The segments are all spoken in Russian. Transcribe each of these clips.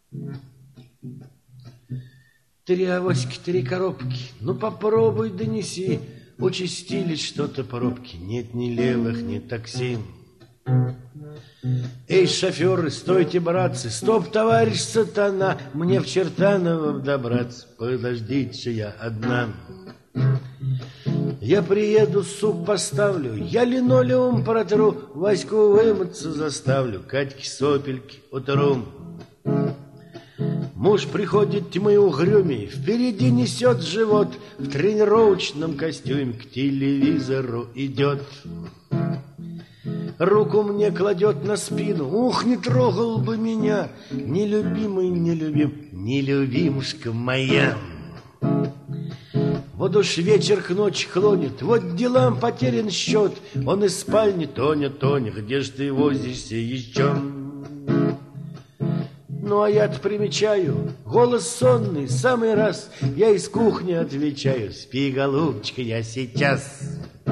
3 авоськи, 3 коробки, ну попробуй донеси. Участились что-то пробки, нет ни левых, ни такси. Эй, шоферы, стойте, братцы, стоп, товарищ сатана, мне в Чертаново добраться, подождите, я одна. Я приеду, суп поставлю, я линолеум протру, Ваську вымыться заставлю, Катьке сопельки утру. Муж приходит тьмы угрюмей, впереди несет живот, в тренировочном костюме к телевизору идет. Руку мне кладет на спину, ух, не трогал бы меня, нелюбимый, нелюбимушка моя. Вот уж вечер к ночи клонит, вот делам потерян счет, он из спальни, Тоня, где ж ты возишься еще? Ну, а я-то примечаю, голос сонный, самый раз, я из кухни отвечаю, спи, голубчик, я сейчас.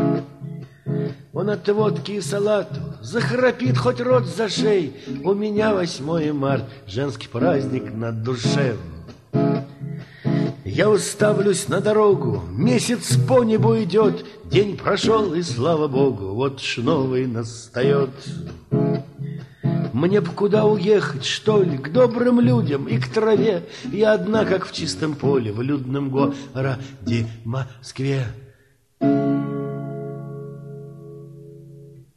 Он от водки и салату захрапит хоть рот за шеей, у меня 8 марта, женский праздник на душе. Я уставлюсь на дорогу, месяц по небу идет, день прошел, и слава богу, вот ж новый настает. Мне б куда уехать, что ли, к добрым людям и к траве. Я одна, как в чистом поле, в людном городе Москве.